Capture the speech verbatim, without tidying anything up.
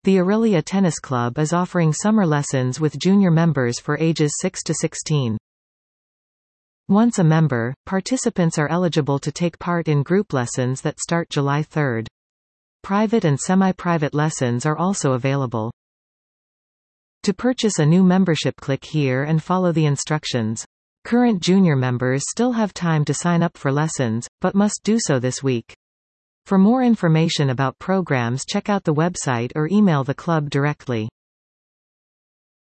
The Aurelia Tennis Club is offering summer lessons with junior members for ages six to sixteen. Once a member, participants are eligible to take part in group lessons that start July third. Private and semi-private lessons are also available. To purchase a new membership, click here and follow the instructions. Current junior members still have time to sign up for lessons, but must do so this week. For more information about programs, check out the website or email the club directly.